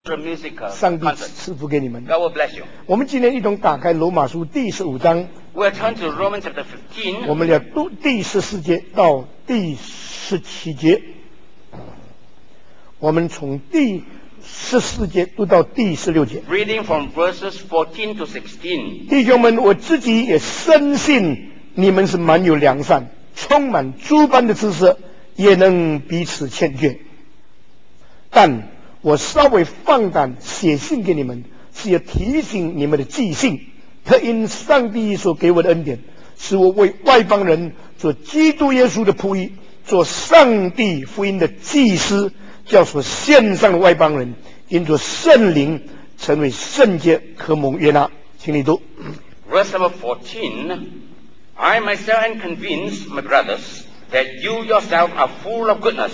上帝赐福给你们。 God will bless you. 我们今天一同打开罗马书第15章， We'll turn to Romans chapter 15. 我们要读第14节到第17节。我们从第14节读到第16节。 Reading from verses 14 to 16. 弟兄们，我自己也深信你们是满有良善，充满诸般的知识，也能彼此劝诫。但我稍微放胆写信给你们，是要提醒你们的记性，特因上帝所给我的恩典，使我为外邦人做基督耶稣的仆役，做上帝福音的祭司，叫所献上的外邦人因着圣灵成为圣洁，可蒙悦纳。请你读。 Verse number 14. I myself am convinced, my brothers, that you yourself are full of goodness,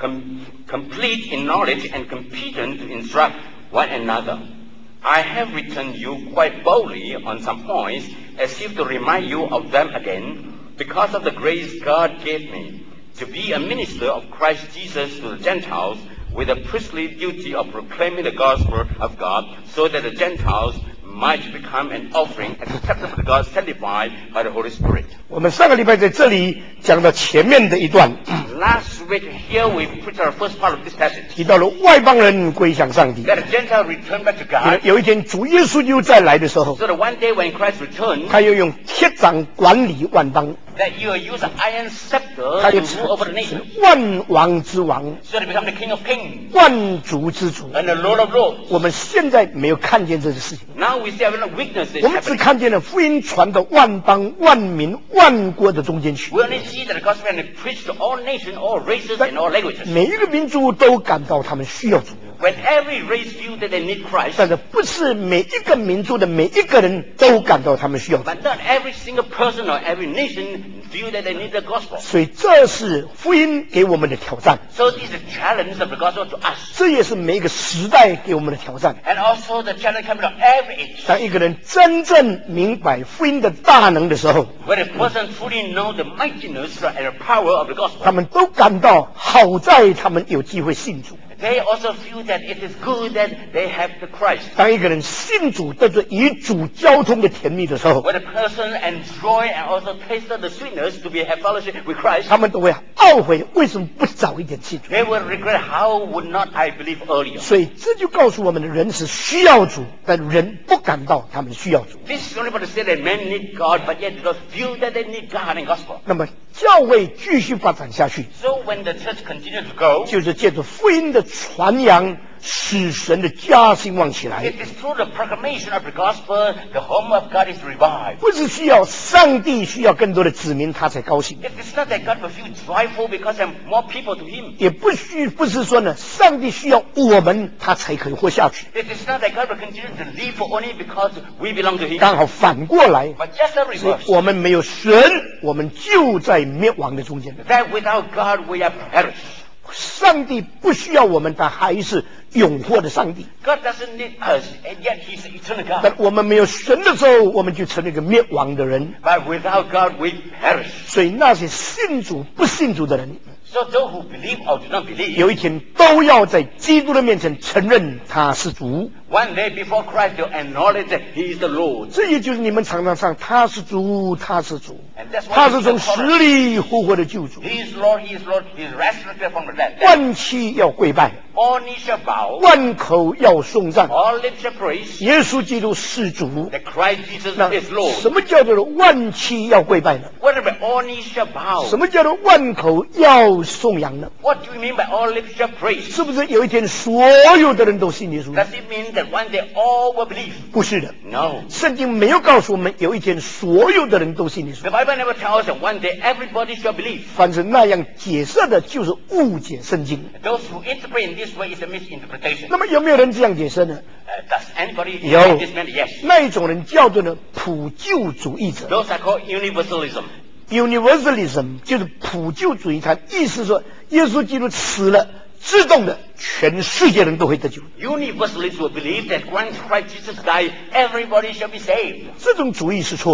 complete in knowledge and competent to instruct one another. I have written you quite boldly on some points, as if to remind you of them again, because of the grace God gave me, to be a minister of Christ Jesus to the Gentiles, with a priestly duty of proclaiming the gospel of God, so that the Gentiles might become an offering acceptable to God, sanctified by the Holy Spirit. 我们上个礼拜在这里讲到前面的一段， Last week here we preached our first part of this passage. 提到了外邦人归向上帝。 That the Gentile return back to God. 有一天主耶稣又再来的时候， So that one day when Christ returns, 他要用铁掌管理万邦， that you will use an iron scepter 他 to 要 rule over the 成 nation. 万王之王， So to become the King of Kings 万主之主。 and the Lord of Lords. 我们现在没有看见这些事情， Now we see a lot of weaknesses 我们只 happening. 看见了福音传到万邦、万民、万国的中间去。 We only see that the gospel has preached to all nations, all races, and all languages. 每一个民族都感到他们需要主， When every race feel that they need Christ, 但是不是每一个民族的每一个人都感到他们需要主。 but not every single person or every nation feel that they need the gospel. 所以这是福音给我们的挑战， So this is a challenge of the gospel to us. 这也是每一个时代给我们的挑战。 And also the challenge coming to every age. 当一个人真正明白福音的大能的时候， When a person fully knows the mightiness and the power of the 他 gospel, 们都感到好在他们有机会信主。 they also feel that it is good that they have the Christ. 当一个人信主得着与主交通的甜蜜的时候， When a person enjoy and also tasted the sweetness to be have fellowship with Christ, 他们都会懊悔为什么不早一点信主。 they will regret how would not I believe earlier. 所以这就告诉我们的人是需要主，但人不感到他们需要主。 This is only for to say that men need God, but yet they don't feel that they need God and gospel. 那么教会继续发展下去， So when the church continues to go, 就是借着福音的传扬，使神的家兴旺起来。 it is through the proclamation of the gospel, the home of God is revived. 不是需要上帝需要更多的子民他才高兴， It is not that God will feel joyful because there are more people to Him. 也不是说呢，上帝需要我们他才可以活下去。 It is not that God will continue to live only because we belong to Him. 刚好反过来， But just the 所以 reverse. 我们没有神，我们就在灭亡的中间。 That without God we are perished. 上帝不需要我们，他还是永活的上帝。 God doesn't need us, and yet He's the eternal 但 God. 我们没有神的时候，我们就成了一个灭亡的人。 But without God we perish. 所以那些信主不信主的人， So those who believe or do not believe, 有一天都要在基督的面前承认他是主。 one day before Christ they'll acknowledge that He is the Lord. 这也就是你们常常唱他是主，他是主， And that's why 他 He 是 is 从 the 死 Lord. 里复活的救主， He is Lord, He is Lord, He is resurrected from the dead. 万膝要跪拜， All knees shall bow, 万口要颂赞， all lips shall praise 耶稣基督是主。 that Christ Jesus 那 is Lord. 什么叫做万膝要跪拜呢？ What about all knees shall 什 bow? 么叫做万口要颂扬呢？ What do you mean by all lips shall praise? 是不是有一天所有的人都信耶稣？ Does it mean that one day all will believe? 不是的， No. 圣经没有告诉我们有一天所有的人都信耶稣。 The Bible never tells us that one day everybody shall believe. 凡是那样解释的，就是误解圣经。 Those who interpret in this way is a misinterpretation. 那么有没有人这样解释呢？ Does anybody 有 have this meant? Yes. 那一种人叫做呢普救主义者 Those are called universalism. ，universalism 就是普救主义。他意思说，耶稣基督死了，自动的全世界人都会得救。 Universalists will believe that once Christ Jesus died, everybody shall be saved. 这种主义是错的。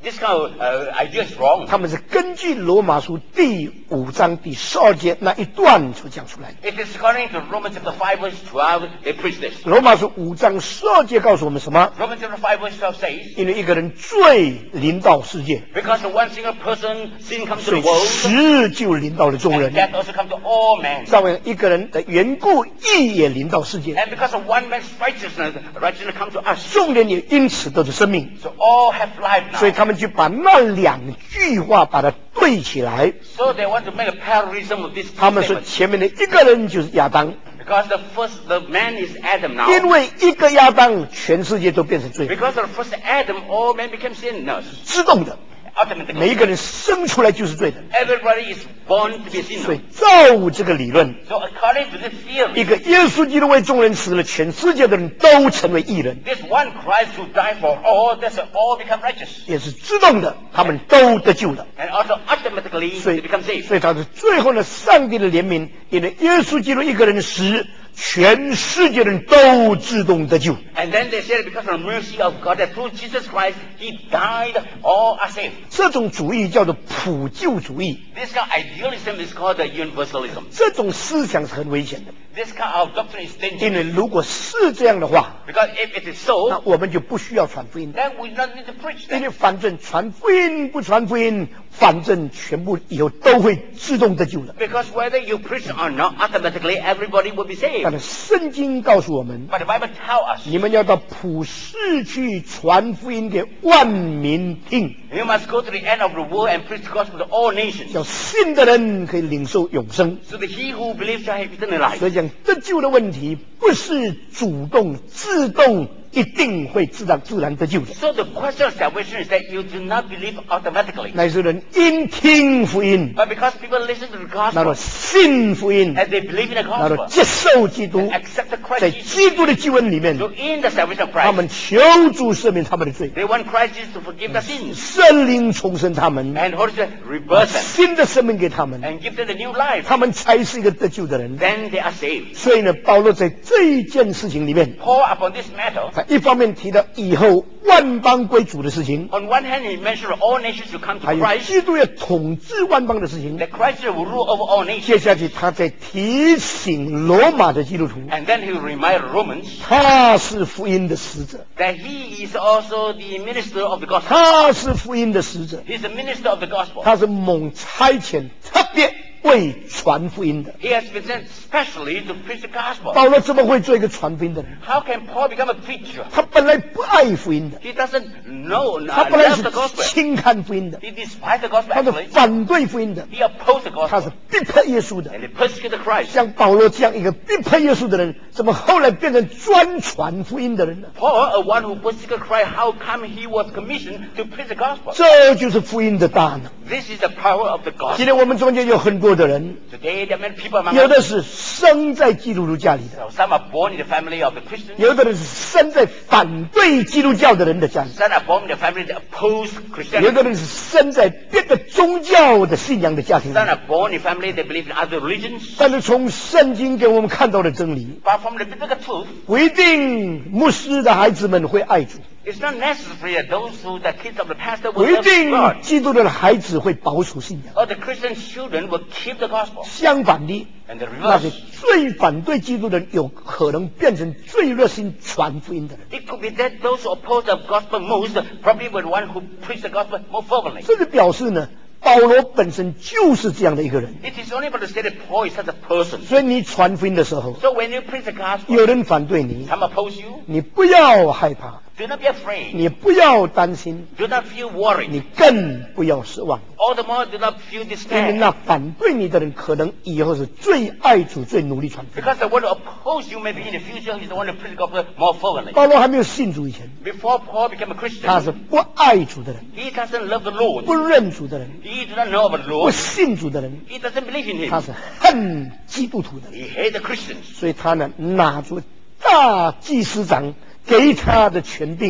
This kind of idea is wrong. 他们是根据罗马书第5章第12节那一段所讲出来的。 It is according to Romans chapter 5 verse 12, they preach this. 罗马书5章12节告诉我们什么？ Romans chapter 5 verse 12 says, 因为一个人罪临到世界， because of one single person, sin comes to 所 the 以 world, 死就临到了众 and 人。 death also comes to all men. 照样一个人的缘故，义也临到世界， And because of one man's righteousness comes to us. 众人也因此得着生命。 So all have life 所以 now. 他们就把那2句话把它对起来。 So they want to make a parallelism of these 他 two 们说 statements. 前面的一个人就是亚当， Because the man is Adam 因 now. 为一个亚当，全世界都变成罪人， Because of the first Adam, all men became sinners. 自动的，每一 Ultimately, 个人生出来就是罪人。 everybody is born to be a 所 sinner. 以照这个理论， So according to this 一 theory, 个耶稣基督为众人死了，全世界的人都成为义人， this one Christ who died for all, that's all become righteous. 也是自动的，他们都得救了。 And also automatically 所 they 以 become saved. 所以他是最后呢，上帝的怜悯，因为耶稣基督一个人死，全世界人都自动得救。 And then they said because of the mercy of God that through Jesus Christ, He died, all are saved. 这种主义叫做普救主义， This kind of idealism is called the universalism. 这种思想是很危险的， This kind of doctrine is 因为 dangerous. 如果是这样的话， Because if it is 那 so, 我们就不需要传福音了， then we do not need to preach 因 that. 为反正传福音不传福音，反正全部以后都会自动得救了。 Because whether you preach or not, automatically everybody will be 但 saved. 是圣经告诉我们， But the Bible tells us, 你们要到普世去传福音给万民听， you must go to the end of the world and preach the gospel to all nations. 叫信的人可以领受永生。 So that he who believes shall have eternal life. 所以讲得救的问题不是主动自动一定会自然得救的， So the question of salvation is that you do not believe automatically. 乃是人因听福音， But because people listen to the 那 gospel 么信福音， and they believe in the 那么 gospel, 接受基督， accept the 在 Christ Jesus, 基督的救恩里面， so in the salvation of 他们 Christ, 求主赦免他们的罪， they want Christ Jesus to forgive their sins. 圣灵重生他们， And Holy Spirit 把 rebirth them 新的生命给他们， and give them the new life. 他们才是一个得救的人。 Then they are saved. 所以呢，保罗在这一件事情里面， Paul, upon this matter, 他一方面提到以后万邦归主的事情， on one hand, he mentioned all nations to come to 还有 Christ, 基督要统治万邦的事情。 that Christ will rule over all 接 nations. 下去，他在提醒罗马的基督徒， And then he will remind Romans 他是福音的使者， that he is also the minister of the gospel. 他是福音的使者， He's the minister of the gospel. 他是蒙差遣特别为传福音的。 He has been sent specially to preach the gospel. 保罗怎么会做一个传福音的人？ How can Paul become a preacher? 他本来不爱福音的， He doesn't know, 他本来 love 是 the gospel. 轻看福音的， He despised the gospel 他是 actually. 反对福音的， He opposed the 他是 gospel. 逼迫耶稣的。 And he persecuted Christ. 像保罗这样一个逼迫耶稣的人，怎么后来变成专传福音的人呢？ Paul, a one who persecuted Christ, how come he was commissioned to preach the gospel? 这就是福音的大能。 This is the power of the 今 gospel. 天我们中间有很多的人， Today, there are many people among 有的 us. 是生在基督徒家里的， Some are born in the family of the Christians. 有的人是生在反对基督教的人的家里， Some are born in the family that oppose 有 Christianity. 的人是生在别的宗教的信仰的家庭里 Some。are born in family that believe in other religions. 但是从圣经给我们看到的真理， But from the biblical truth, 不一定牧师的孩子们会爱主， it's not necessary that those who, the kids of the pastor 不 will 一 love 定 God. 基督的孩子会保守信仰。 Or the Christian children will keep the gospel. 相反的， And the 那些 reverse. 最反对基督的人，有可能变成最热心传福音的人。 It could be that those who oppose the gospel most probably were the one who preach the gospel more fervently. 这就表示呢，保罗本身就是这样的一个人。 It is only about to say that Paul is such a person. 所以你传福音的时候， So when you preach the gospel, 有人反对你， some oppose you. 你不要害怕， Do not be afraid. 你不要担心， Do not feel 你 worried. 更不要失望， All the more, do not feel 因为 despair. 那反对你的人，可能以后是最爱主、最努力传福音。 Because the one who opposes you, maybe in the future, he's the one who preaches the gospel more fervently. 保罗还没有信主以前， Before Paul became a 他 Christian, 是不爱主的人， he doesn't love the Lord. 不认主的人， He does not know about the 不 Lord. 信主的人， He doesn't believe in 他 him. 是恨基督徒的人。 He hates the Christians. 所以他呢，拿出大祭司长给他的权柄，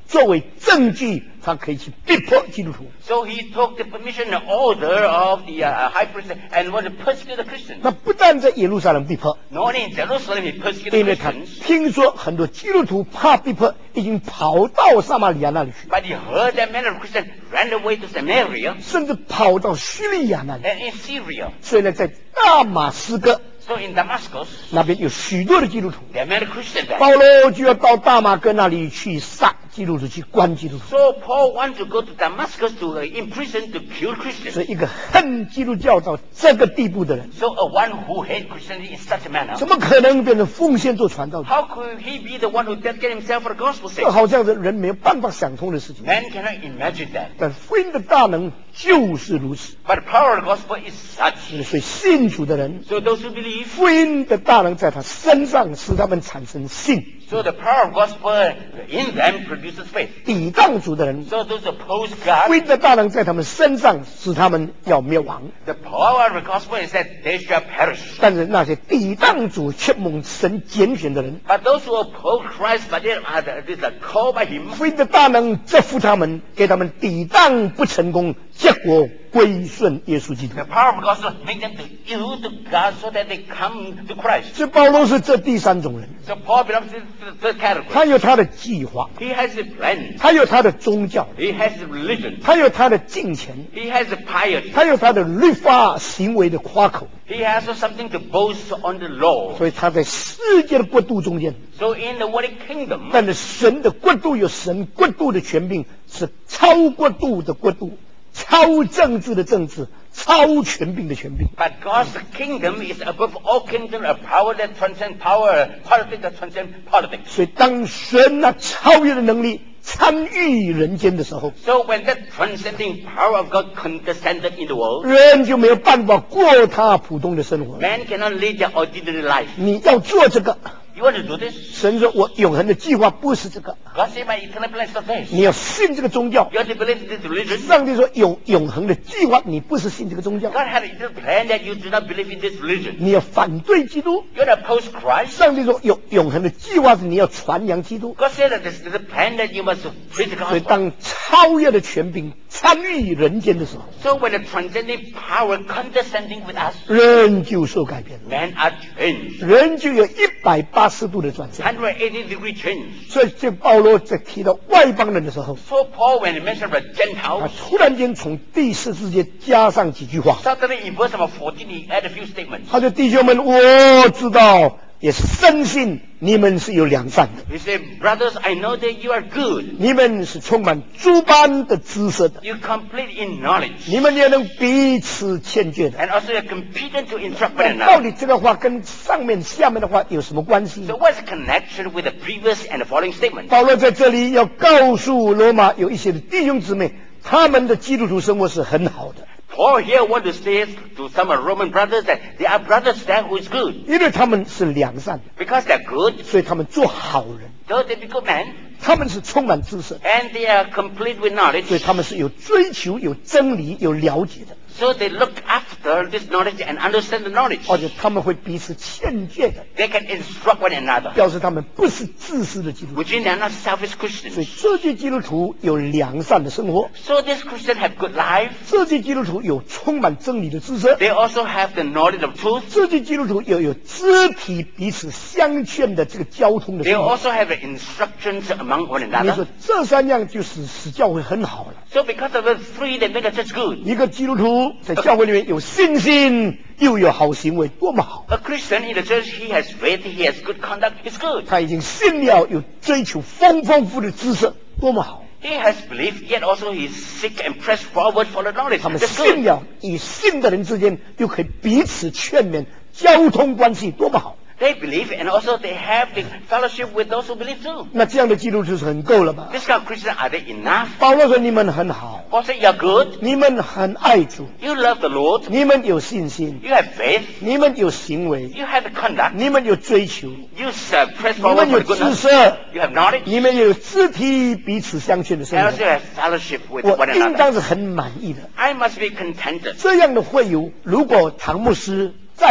作为证据，他可以去逼迫基督徒。 So he took the permission and order of the high priest and wanted to persecute the Christians. 那不但在耶路撒冷逼迫， Not only in Jerusalem he persecuted 因为他 Christians, 听说很多基督徒怕逼迫，已经跑到撒玛利亚那里去， but he heard that many of Christians ran away to Samaria 甚至跑到叙利亚那里。 and in Syria. 所以呢，在大马士革 So in Damascus, 那边有许多的基督徒， there are many Christians there. 保罗就要到大马哥那里去杀基督徒，去关基督徒。 So Paul wanted to go to Damascus to imprison, to kill 所 Christians. 以一个恨基督教到这个地步的人， So one who hates Christianity in such a manner, 怎么可能变成奉献做传道者？ how could he be the one who dedicated himself for the gospel's 这 sake? 好像是人没有办法想通的事情。 Man cannot imagine that. 但福音的大能就是如此。 But the power of the gospel is such. 所以信主的人， So those who believe, 福音的大能在他身上使他们产生信； so the power of gospel in them produces faith. 抵挡主的人， So those who oppose 福 God, 音的大能在他们身上使他们要灭亡。 the power of the gospel is that they shall perish. 但是那些抵挡主却蒙神拣选的人， But those who oppose Christ, but they are called by him, 福音的大能折服他们，给他们抵挡不成功，结果归顺耶稣基督 the。power of the gospel make them to yield to God so that they come to Christ. 所以保罗是这第三种人， So Paul belongs to the third category. 他有他的计划， He has a plan. 他有他的宗教， He has a religion. 他有他的敬虔， He has a piety. 他有他的律法行为的夸口。 He has something to boast on the law. 所以他在世界的国度中间， So in the worldly kingdom, 但是神的国度有神国度的权柄，是超国度的国度，超政治的政治，超权柄的权柄。 but God's kingdom is above all kingdoms, a power that transcends power, politics that transcends politics. 所以当神那超越的能力参与人间的时候， So when that transcending power of God condescended in the world, 人就没有办法过他普通的生活。 man cannot live their ordinary life. 你要做这个， You want to do this? 神说我永恒的计划不是这个， God said, my eternal plan is not this. 你要信这个宗教。 You have to believe in this religion. 上帝说永恒的计划，你不是信这个宗教， God had an eternal plan that you do not believe in this religion. 你要反对基督。 You want to oppose Christ. 上帝说永恒的计划是你要传扬基督。 God said that this is the plan that you must preach the 所以 gospel. 当超越的权柄参与人间的时候， So when the transcending power condescending with us, 人就受改变了， men are changed. 人就有180度的转向。 180-degree change. 所以这保罗在提到外邦人的时候， So Paul, when he mentioned the 他 Gentiles, 突然间从第14节加上几句话， suddenly in verse number 14, he added a few statements. 他说：“弟兄们，我知道，也深信你们是有良善的， He said, brothers, I know that you are good. 你们是充满诸般的知识的， You complete in knowledge. 你们也能彼此劝诫的。” And also you're competent to instruct one 到 another. 底这个话跟上面下面的话有什么关系 So？ what's the connection with the previous and the following statements? 保罗在这里要告诉罗马有一些的弟兄姊妹，他们的基督徒生活是很好的， Paul here wants to say to some Roman brothers that there are brothers there who is good. 因为他们是良善的， Because they're good, 所以他们做好人； though they be good men, 他们是充满知识， and they are complete with knowledge, 所以他们是有追求、有真理、有了解的， so they look after this knowledge and understand the knowledge. 而且他们会彼此劝诫的， They can instruct one another, 表示他们不是自私的基督徒。 which means they are not selfish 所以 Christians. 这些基督徒有良善的生活， So these Christians have good life. 这些基督徒有充满真理的知识， They also have the knowledge of truth. 这些基督徒有肢体彼此相劝的这个交通的 They 生活。 also have the instructions among one 你说 another. 这三样就使教会很好了。 So because of the three, they make the church good. 一个基督徒在教会里面有信心，又有好行为，多么好！ A Christian in the church, he has faith, he has good conduct, it's good. 他已经信了，有追求丰富的知识，多么好！ He has belief, yet also he is sick and pressed forward for the knowledge. 他们 That's 信 good. 了，与信的人之间又可以彼此劝勉，交通关系多么好！ They believe and also they have the fellowship with those who believe too. 那这样的基督徒是很够了吧？ This kind of Christian, are they enough? 保罗说：“你们很好， Paul said, you're good, 你们很爱主， you love the Lord, 你们有信心， you have faith, 你们有行为， you have the conduct, 你们有追求， you press 你 forward 们 for 有 the 知 goodness, 识， you have knowledge, 你们有肢体彼此相劝的生 and 活 also。” you have fellowship with 我 one 应 another. 当是很满意的。 I must be contented. 这样的会友，如果唐牧师再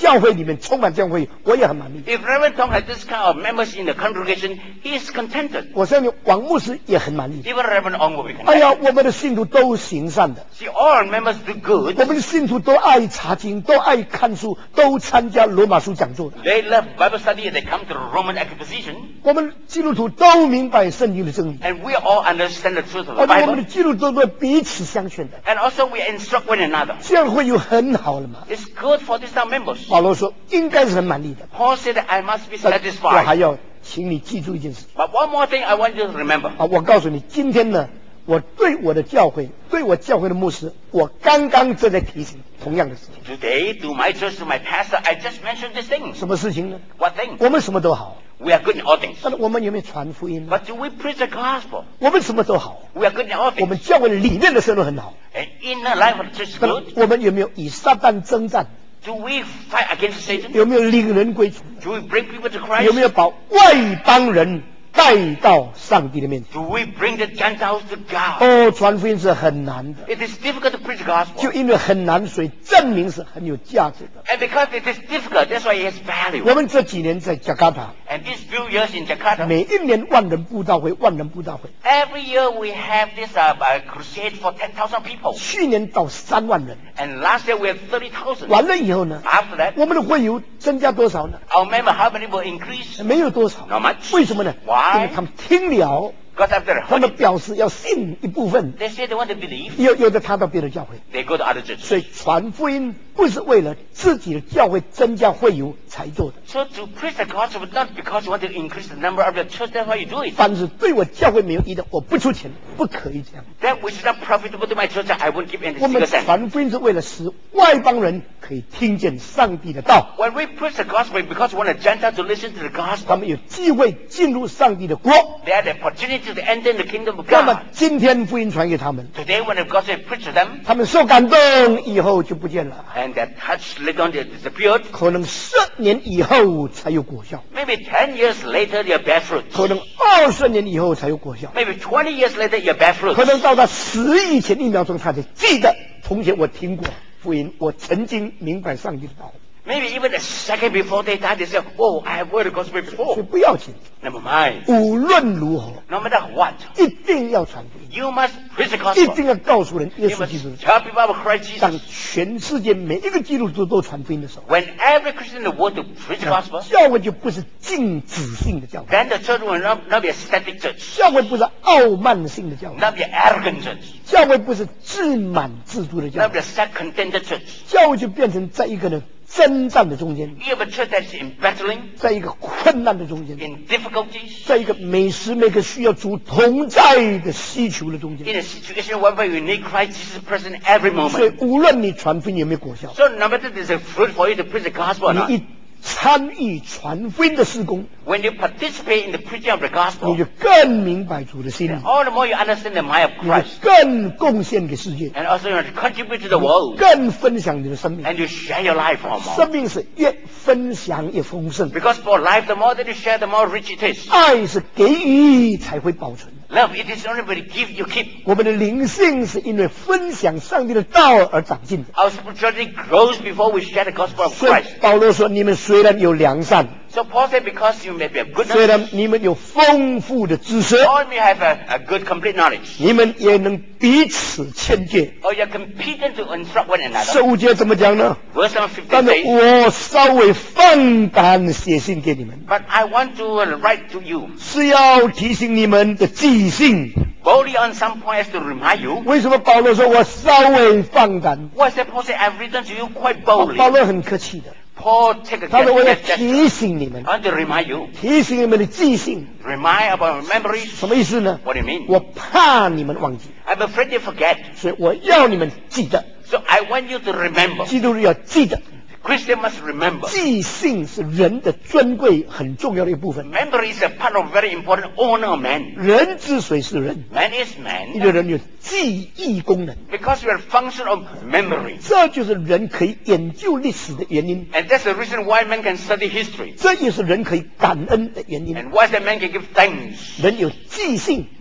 教会里面充满这样会，我也很满意。 If Reverend Tong had this kind of members in the congregation, he is contented. 我相信王牧师也很满意。 Even Reverend Ong will be 哎 contented. 呀，我们的信徒都行善的， See, all members do good. 我们的信徒都爱查经，都爱看书，都参加罗马书讲座的。 They love Bible study and they come to the Roman exposition. 我们基督徒都明白圣经的真理， And we all understand the truth of 我 the 们的 Bible. 基督徒都彼此相劝的， And also we instruct one another. 这样会有很好了嘛？ It's good for these members. 保罗说应该是很满意的。 Paul said that I must be 但我还 satisfied. 要请你记住一件事 But one more thing I want you to remember. 啊！我告诉你，今天呢，我对我的教会，对我教会的牧师，我刚刚正在提醒同样的事情。 Today, to my church, to my pastor, I just mentioned these things. 什么事情呢？ What things? 我们什么都好， We are good in all things. 但是我们有没有传福音呢？ But do we preach the gospel? 我们什么都好， We are good in all 我们 things. 教会的理念的生活很好， And inner life of the church is 但 good. 我们有没有与撒旦征战？ Do we fight against Satan? 有没有领人归主？ Do we bring people to 有没 Christ? 有把外邦人带到上帝的面前？ Do we bring the Gentiles to God? 哦，传福音是很难的， It is difficult to preach the gospel. 就因为很难，所以证明是很有价值的。 And because it is difficult, that's why it has value. 我们这几年在加卡塔， And these few years in Jakarta, 每一年万人布道会，万人布道会， every year we have this crusade for 10,000 people. 去年到3万人， And last year we had 30,000. 完了以后呢， After that, 我们的会友增加多少呢？ our member, how many will increase? 没有多少。 Not much. 为什么呢？ Why? 因为他们听了， Because after 他 heard 们 it, 表示要信一部分， they say they want to believe. 有的他到别的教会， They go to other churches. 所以传福音不是为了自己的教会增加会友才做的。 So to preach the gospel, not because you want to increase the number of the church, that's why you do it. 凡是对我教会没有益的，我不出钱，不可以这样。 That which is not profitable to my church, I won't give any 我们 single cent. 传福音是为了使外邦人可以听见上帝的道， When we preach the gospel, because we want the Gentiles to listen to the 他 gospel, 们有机会进入上帝的国。 they have the opportunity to enter the kingdom of 那么 God. 今天福音传给他们， Today, when the gospel is preached to them, 他们受感动以后就不见了， and that touch later on they disappeared, 可能10年以后才有果效， maybe 10 years later they bear fruit. 可能20年以后才有果效， Maybe 20 years later you bear fruit. 可能到他死以前1秒钟他才记得，从前我听过福音，我曾经明白上帝的道， Maybe even a second before they die, they say, "Oh, I have heard the gospel 所以 before." 不要紧， Never mind. 无论如何 No matter what, 一定要传福音， you must preach the 一 gospel. 定要告诉人耶 You 稣基督 must。tell people about Christ 当 Jesus. 全世界每一个基督徒都传福音的时候， When every Christian in the world to preach the gospel, 教会就不是静止性的教会， then the church will not be a static church, 教会不是傲慢性的教会， not be an arrogant church, 教会不是自满自足的教 not be 会， a self-contented church. 教会就变成在一个呢征战的中间， You have a church that's in battling, 在一个困难的中间， in difficulties, 在一个每时每刻需要主同在的需求的中 in 间。 a situation whereby you need Christ Jesus present every 所以 moment. 无论你传福音有没有果效， So no matter there's a fruit for you to preach the gospel or not, 你一参与传福音的事工， when you participate in the preaching of the 你 gospel, 就更明白主的心意， all the more you understand the mind of 你就 Christ. 更贡献给世界， And also you want to contribute to the world. 更分享你的生命。 And you share your life more. 生命是越分享越丰盛， Because for life, the more that you share, the more rich it is. 爱是给予才会保存。 Love, it is only when you give, you keep. 我们的灵性是因为分享上帝的道而长进的。 Our spirituality grows before we share the gospel of 所以 Christ. 保罗说：“你们虽然有良善， So Paul said, because you may be a 虽 goodness, 然你们有丰富的知识， or you may have a good complete knowledge, 你们也能彼此劝诫。 or you're competent to instruct one another. 15节怎么讲呢？ Verse number 但 15 是 says, 我稍微放胆写信给你们， But I want to write to you 是要提醒你们的记性。 boldly on some points to remind you. 为什么保罗说我稍微放胆？ Why is that Paul said, I've written to you quite 保 boldly. 罗很客气的， Paul take a 他说我要 gesture. 提醒你们， I want to remind you. 提醒你们的记性。 Remind about your memories. 什么意思呢？ What do you mean? 我怕你们忘记， I'm afraid you forget. 所以我要你们记得， So I want you to remember. 基督徒要记得， Christian must remember. 记性是人的尊贵很重要的一部分。 Memory is a part of very important honor of man. 人之所以是人， Man is 一个 man 人有记忆功能， because we are a function of memory. 这就是人可以研究历史的原因， And that's the reason why man can study history. 这也是人可以感恩的原因。 And why that man can give thanks. 人有记性，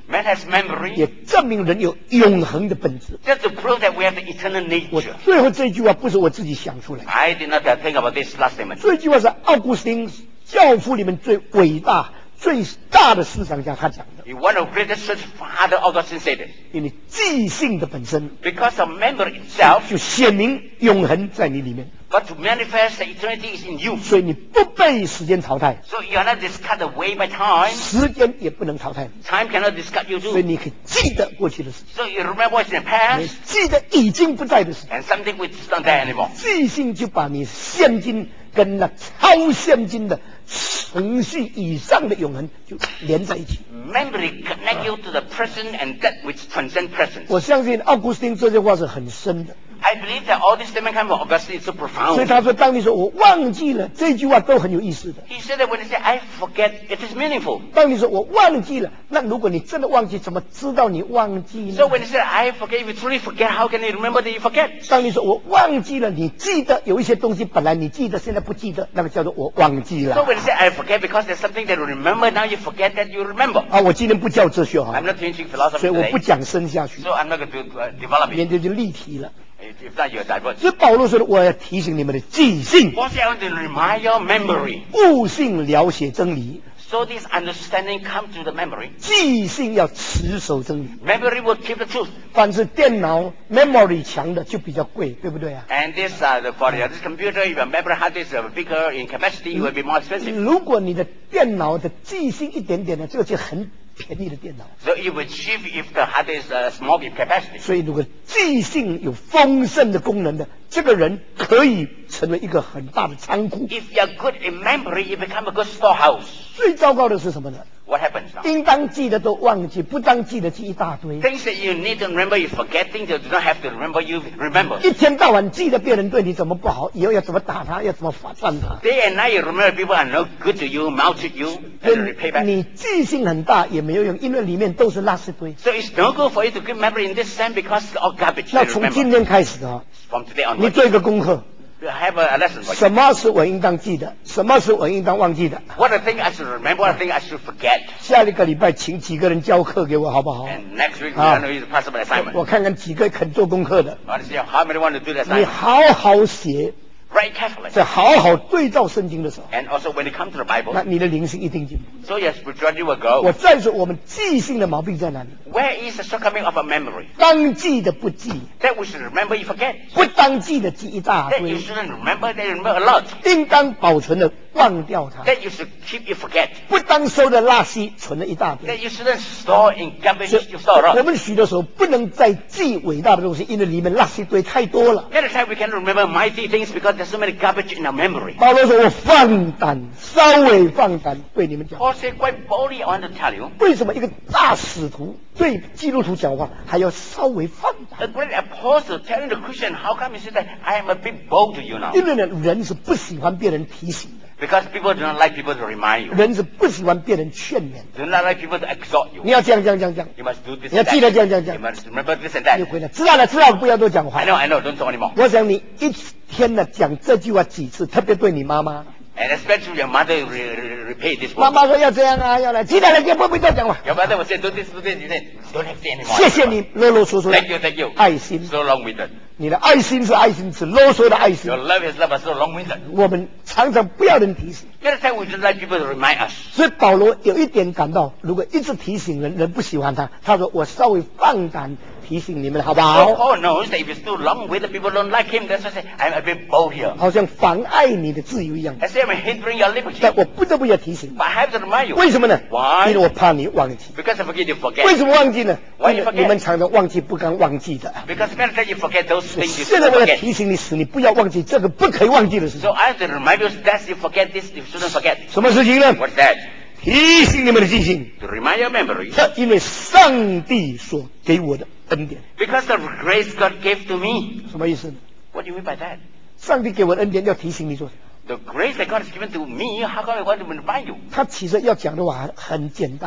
Man has 也 memory 证明人有永恒的本质。 just to prove that we have the eternal 我 nature. 最后这句话不是我自己想出来的， I did not think about this last statement. 这句话是奥古斯丁教父里面最伟大、最大的思想家他讲的。 One of the greatest church father Augustine said it. 因为记性的本身 Because of memory itself, 就显明永恒在你里面， but to manifest the eternity is in you. 所以你不被时间淘汰， So you are not discarded away by time. 时间也不能淘汰你， Time cannot discard you 所以 too. 你可以记得过去的事情， So you remember what's in the 你 past 记得已经不在的事情， and something which is not there anymore. 记性就把你现今跟那超现今的程序以上的永恒就连在一起。 Memory connect you to the present and that which transcends present. 我相信奥古斯丁这句话是很深的， I believe that all this statement come from Augustine is so 所以 profound. 他说，当你说我忘记了这句话都很有意思的。 He said that when he said, I forget, it is meaningful. 当你说我忘记了，那如果你真的忘记，怎么知道你忘记呢 So？when he said, I forget, if you truly forget, how can you remember that you forget? 当你说我忘记了，你记得有一些东西本来你记得，现在不记得，那个叫做我忘记 So 了。 when he said, I forget because there's something that you remember, now you forget that you remember. 啊，我今天不教哲学 I'm 哈， not teaching philosophy 所以我不 today, 讲深下去， so I'm not going to develop 免 it. 得就立题了。 If not, you're diverse. 所以保罗说的，我要提醒你们的记性， Paul said, I want to remind your memory. 悟性了解真理， So this understanding comes to the memory. 记性要持守真理。 Memory will keep the truth. 凡是电脑 memory 强的就比较贵，对不对啊？ And this, for this computer, if your memory hard disk is bigger in capacity, it will be more expensive. 如果你的电脑的记性一点点的，这个就很便宜的电脑。 So it will cheap if the hard disk is small in capacity. 所以，如果记性有丰盛的功能的，这个人可以成为一个很大的仓库。 If you're good in memory, you become a good storehouse. 最糟糕的是什么呢？ What happens now? 应当记得都忘记，不当记得记一大堆。 Things that you need to remember, you forget. Things that you do not have to remember, you remember. 一天到晚记得别人对你怎么不好，以后要怎么打他，要怎么罚站他。 Day and night, you remember people are no good to you, maltreat you, and to repay back. 你记性很大也没有用，因为里面都是垃圾堆。 So it's no good for you to keep memory in this sense because it's all garbage. 那 You 从今 remember. 天开始啊， From today 你 onwards, 做一个功课， you have a lesson for you. 什么是我应当记得，什么是我应当忘记的。 What I think I should remember, what I think I should forget. 下一个礼拜请几个人教课给我，好不好？ And next week, we Ah. don't know is pass up an assignment. 我看看几个肯做功课的， I want to see how many want to do the 你 assignment. 好好写， Write carefully. 在好好对照圣经的时候， And also when it comes to the 那 Bible, 你的灵性一定进步。 so your spirituality will 我 grow. 再说，我们记性的毛病在哪里？ Where is the shortcoming of a memory? 当记的不记， That we should remember, you forget. 不当记的记一大 That you 堆， shouldn't remember, that you remember a lot. 应当保存的忘掉它， That you should keep, you forget. 不当收的垃圾存了一大堆。 That you shouldn't store in garbage, 所以 you store 我 around. 们许多时候不能再记伟大的东西，因为里面垃圾堆太多了。 Many times we can remember mighty things because there's so many garbage in our memory. 保罗说：“我放胆，稍微放胆对你们讲。” Paul said quite boldly, I want to tell you, 为什么一个大使徒对基督徒讲话还要稍微放胆？ a great apostle telling the Christian, how come you say that I am a bit bold to you now? 因为呢，人是不喜欢别人提醒的， Because people do not like people to remind you. 人是不喜欢别人劝勉的。 Do not like people to exhort 你 you. 要这样这样这样这样， You must do this 你要 and 记得这样这样 that. 这 You 样， must remember this and 你 that. 回来知道了知道了，不要多讲话 I。know, don't talk anymore. 我想你一天呢讲这句话几次，特别对你妈妈。 And especially your mother repeat this 妈 word. 妈说要这样啊，要来，记得了，就不多讲话。 Your mother will say, do this, you say, don't have to say anymore. 谢谢你啰啰嗦嗦 Thank 的 you. 爱心， So long-winded. 你的爱心是爱心，是啰嗦的爱心 Your。love is love, but so long-winded. 我们常常不要人提醒。 Many times we don't like people to remind us. 所以保罗有一点感到，如果一直提醒人，人不喜欢他。他说：“我稍微放胆提醒你们，好不 So 好？ Paul knows that if he's too long-winded, people don't like him. That's why I say, I'm a bit bold here. 好像妨碍你的自由一样。 I say I'm hindering your liberty. 但我不得不要提醒你， But I have to remind you. 为什么呢？ Why? 因为我怕你忘记。 Because I forget you 为 forget. 什么忘记呢？ Why 因 you 为 forget? 你们常常忘记不该忘记的。 Because many times you forget those things you 现在 shouldn't 我要 forget. 提醒你，使你不要忘记这个不可以忘记的事情。 So I have to remind you that you forget this, you shouldn't forget. 什么事情呢？ What's that? 提醒你们的记性， To remind your memory. 这因为上帝所给我的恩典。 Because of grace God gave to me. 什么意思呢？ What do you mean by that? 上帝给我的恩典要提醒你说， The grace that God has given to me, how come I want to remind you? 他其实要讲的话很简单。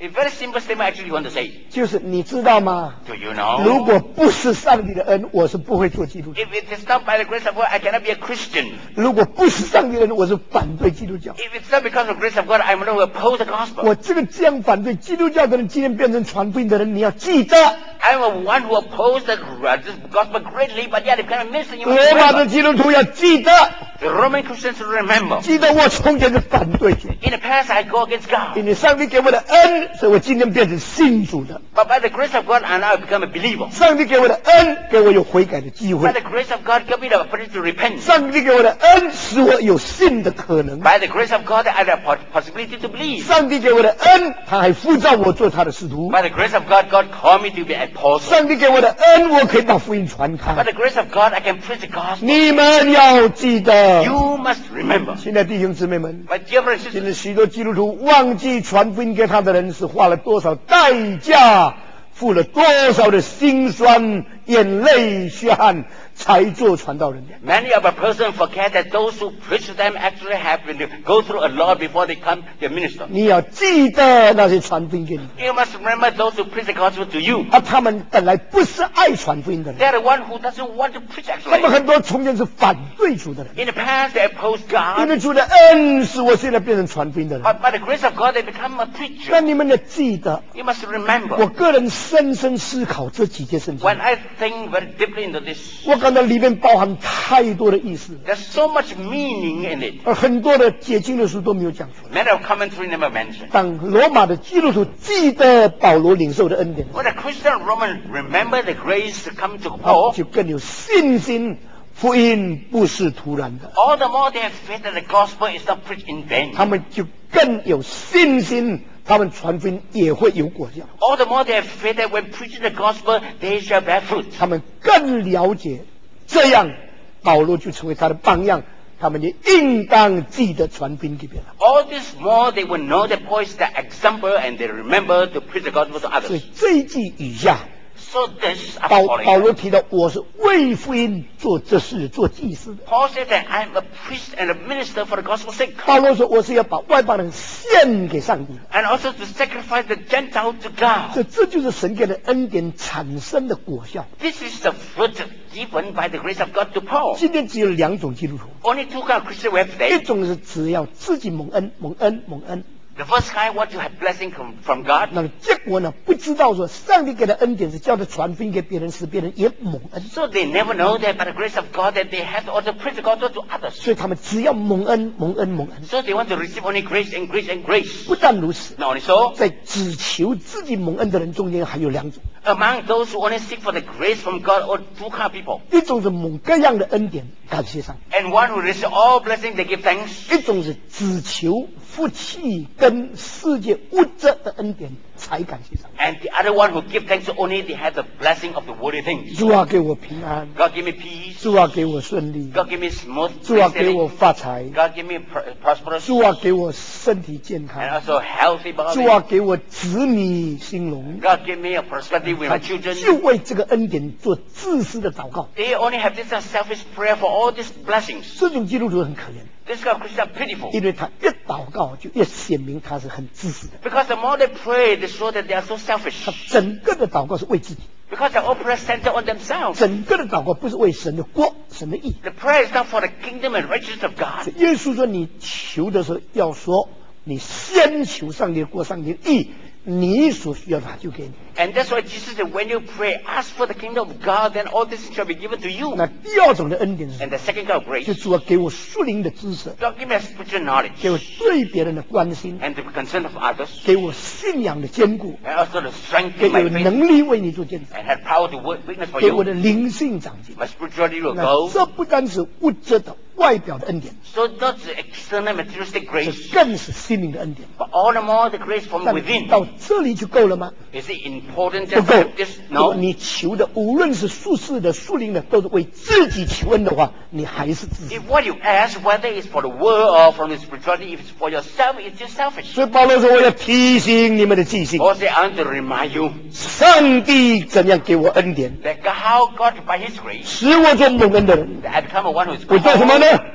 A very simple statement actually you want to say. 就是你知道吗？ Do you know? 如果不是上帝的恩，我是不会做基督徒。 If it is not by the grace of God, I cannot be a Christian. 如果不是上帝的恩，我是反对基督教。 If it's not because of the grace of God, I'm going to oppose the gospel. 我这个这样反对基督教的人，今天变成传福音的人，你要记得， I'm a one who opposed the gospel greatly, but yet become a minister. You 罗 must 马的 remember. 基督徒要记得， The Roman Christians should remember. 记得我从前是反对主， In the past, I go against God. 因为上帝给我的恩，所以我今天变成信主的。 But by the grace of God, I now become a believer. 上帝给我的恩，给我有悔改的机 By 会。 the grace of God, give me the opportunity to repent. 上帝给我的恩，使我有信的可能。 By the grace of God, I have the possibility to believe. 上帝给我的恩，他还呼召我做他的使徒。 By the grace of God, God called me to be an apostle. 上帝给我的恩，我可以把福音传 By 开。 the grace of God, I can preach the gospel. 你们要记得， You must remember. 亲爱的弟兄姊妹们， My dear brothers and 今 sisters, 天许多基督徒忘记传福音给他的人是花了多少代价，付了多少的辛酸、眼泪、血汗，才做传道人的。 many of a person forget that those who preach to them actually have to go through a lot before they come to a minister. 你要记得那些传福音给你， You must remember those who preach the gospel to you. 他们本来不是爱传福音的人， They are the one who doesn't want to preach 他们 actually. 很多从前是反对主的人。 In the past, they oppose 因 God. 为主的恩使我现在变成传福音的人。 But by the grace of God, they become a 那 preacher. 你们要记得， You must 我 remember. 个人深深思考这几节圣经， When I think very deeply into this, 我感到里面包含太多的意思， there's so much meaning in it. 而很多的解经的书都没有讲出来。 Many of commentary never mentioned. 当罗马的基督徒记得保罗领受的恩典， When a Christian Roman remember the grace to come to 他们 Paul, 就更有信心。福音不是突然的， all the more they have faith that the gospel is not preached in vain. 他们就更有信心，他们传福音也会有果效。 All the more they have faith that when preaching the gospel, they shall bear fruit. 他们更了解，这样保罗就成为他的榜样，他们也应当记得传福音给别人。 All this more, they will know that Paul is the example and they remember to preach the gospel to 所以 others. 这一句以下， So this 保 apology. 罗提到我是为福音做这事、做祭司的。 Paul said that I'm a priest and a minister for the gospel's sake. 保罗说我是要把外邦人献给上帝， And also to sacrifice the Gentile to God. 这就是神给的恩典产生的果效。 This is the fruit given by the grace of God to Paul. 今天只有两种基督徒， Only two kind of Christian we have 一 today. 种是只要自己蒙恩、蒙恩、蒙恩， The first kind want to have blessing from God. 那么结果呢，不知道说上帝给的恩典是叫他传福音给别人，使别人也蒙恩， So they never know that by the grace of God that they have to also preach the gospel to others. 所以他们只要蒙恩、蒙恩、蒙恩。 So they want to receive only grace and grace and grace. 不但如此， Not only so, 在只求自己蒙恩的人中间还有两种， among those who only seek for the grace from God or two kind of people. 一种是蒙各样的恩典，感谢上帝； And one who receive all blessing, they give thanks. 一种是只求福气跟世界物质的恩典才感谢上帝。 And the other one who give thanks only they have the blessing of the worldly things. 主啊，给我平安； God give me peace. 主啊，给我顺利； God give me smooth 主啊，给我 sailing. 发财； God give me prosperous 主啊，给我身体健 and 康； also healthy 主 body. 啊，给我子女兴隆。 God give me a prosperity with 他 my children. 就为这个恩典做自私的祷告。 They only have this selfish prayer for all these blessings. 这种基督徒很可怜， This kind of Christians are pitiful. 因为他越祷告就越显明他是很自私的。 Because the more they pray, they show that they are so 他 selfish. 整个的祷告是为自己， Because they all prayer centered on themselves. 整个的祷告不是为神的国、神的义。 The prayer is not for the kingdom and righteousness of God. 所以耶稣说，你求的时候要说，你先求上帝的国、上帝的义，你所需要的他就给你。 And that's why Jesus said, when you pray, ask for the kingdom of God, then all this shall be given to you. 那第二种的恩典是什 And 么？ the second kind of grace, 就主要给我属灵的知识， God give me a spiritual knowledge 给我对别人的关心， and to be concerned of others, 给我信仰的坚固， and also to 给 strengthen 我 my faith 能力为你做见证， and have power to witness for 给我 you. 的灵性长进。 My spirituality will 那 go. 这不单是物质的外表的恩典， So not the external materialistic 这 grace, 更是心灵的恩典。 but all the more the grace from 但 within. 到这里就够了吗？ Is it important 不 just 够 to have this?。 如果 No. 你求的无论是属世的、属灵的，都是为自己求恩的话，你还是自私。 If what you ask, whether it's for the world or from the spirituality, if it's for yourself, it's just selfish. 所以保罗说：“我要提醒你们的记性， Paul said, I want to remind you 上帝怎样给我恩典， that how God, by His grace, 使我做蒙恩的人。 that I become a one who is 我做什么呢 called